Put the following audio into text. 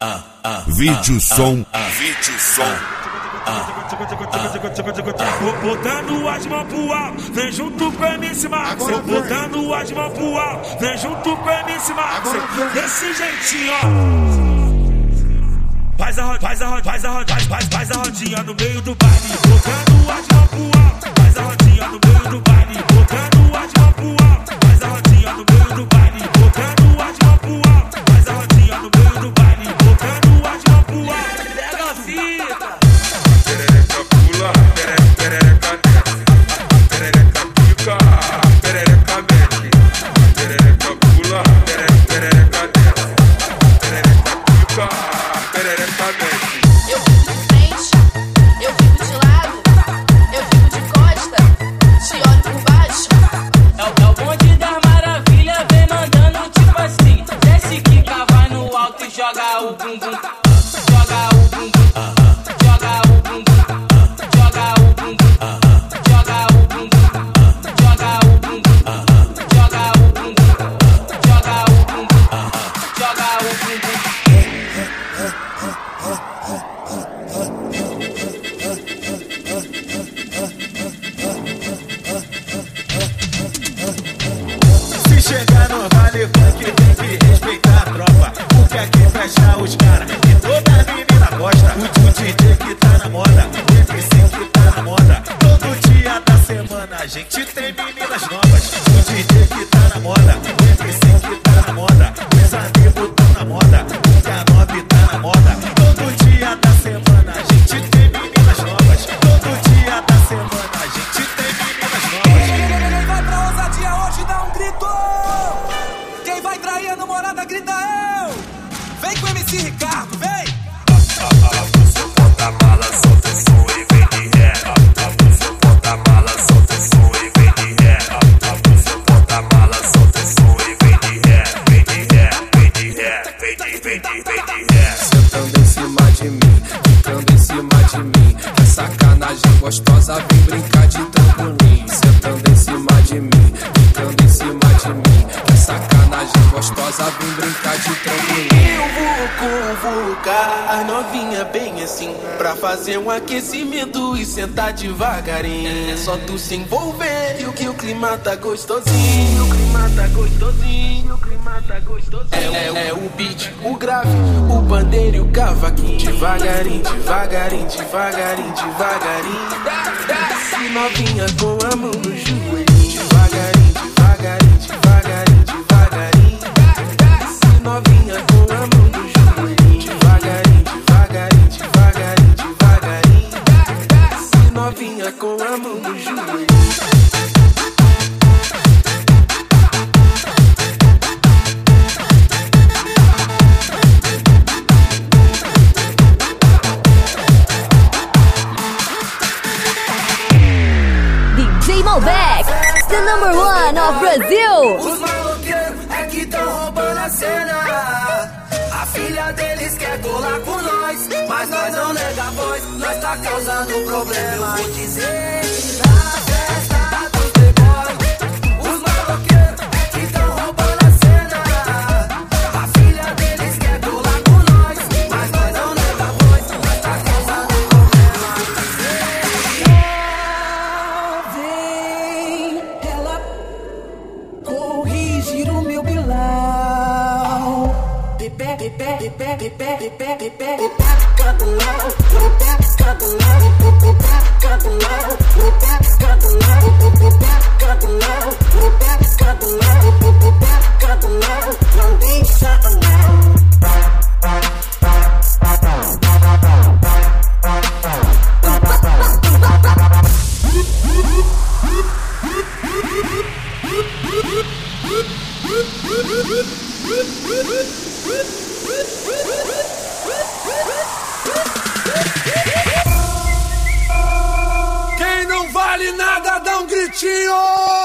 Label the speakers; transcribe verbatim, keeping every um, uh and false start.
Speaker 1: Vídeo som, vídeo som.
Speaker 2: Botando as mãos pro alto, vem junto com o M C Max. Botando as mãos pro alto, vem junto com o M C Max. Desse jeitinho, ó. Faz a rodinha, faz a rodinha, faz a rodinha, faz, faz a rodinha no meio do baile. Botando as mãos pro alto, faz a rodinha no meio do baile. Botando as mãos pro alto, faz a rodinha no meio do baile. Botando as mãos pro alto, faz a rodinha no meio do baile. Botando as mãos pro alto. Pega a fita.
Speaker 3: Perereca pula, perereca, perereca desce. Perereca pica, perereca mexe. Perereca pula, perereca, perereca desce. Perereca pica, perereca mexe.
Speaker 4: Eu fico de frente, eu fico de lado, eu fico de costa, te olho por baixo.
Speaker 5: É o, é o bonde das maravilhas, vem mandando tipo assim. Desce, quica, vai no alto e joga o bumbum. Joga o bumbum, joga o bumbum, joga o bumbum, joga o bumbum, joga o bumbum, joga o bumbum, joga o bumbum, joga o bumbum.
Speaker 6: Se chegar no vale funk tem que respeitar a tropa, porque aqui fecha os caras e toda menina gosta. O D J que tá na moda, o M C que tá na moda. Todo dia da semana a gente tem meninas novas. O D J que tá na moda, o M C que tá na moda. Meus amigos tão na moda, o K nove tá na moda. Todo dia da semana a gente tem meninas novas. Todo dia da semana a gente tem meninas novas.
Speaker 7: Quem vai pra ousadia hoje dá um grito. Quem vai trair a namorada grita eu. Vem com o M C Ricardo, vem.
Speaker 3: Você bota a mala, solta o som e vem de ré. Você bota a mala, solta o som e vem de ré. Você bota a mala, solta o som e vem de ré. Vem de ré, vem de ré, vem de, vem de, vem de ré.
Speaker 8: Sentando em cima de mim, ficando em cima de mim. Que sacanagem gostosa, vem brincar de trampolim. Sentando em cima de mim, ficando em cima de mim. Que sacanagem gostosa, vem brincar de trampolim.
Speaker 9: Eu vou convocar as novinha bem assim, pra fazer um aquecimento e sentar devagarinho. É só tu se envolver e o que o clima tá gostosinho. O clima tá gostosinho, o clima tá gostosinho. É, é, é o beat, o grave, o pandeiro e o cavaquinho. Devagarinho, devagarinho, devagarinho, devagarinho. Desce novinha com a mão no joelhinho. Devagarinho, devagarinho, devagarinho, devagarinho. Desce novinha com a mão no joelhinho. Devagarinho, devagarinho, devagarinho, devagarinho. Desce novinha com a mão no joelhinho.
Speaker 10: D J Malbec, the number one of Brazil.
Speaker 7: Os maloqueiros é que tão roubando a cena. A filha deles quer colar com nós, mas nós não nega a voz. Nós tá causando problema. Eu vou dizer que na festa dos playboy, os maloqueiros é que tão roubando a cena. A filha deles quer colar com nós, mas nós não nega a voz. Nós tá causando problema. Vem, ela corrigir o meu bilão. Pepe, pepe, pepe, pepe, pepe, pepe, pepe, cabulão, pepe, cabulão, pepe, cabulão, pepe, cabulão, pepe, cabulão, pepe, cabulão, pepe, cabulão, não deixa não. Quem não vale nada dá um gritinho.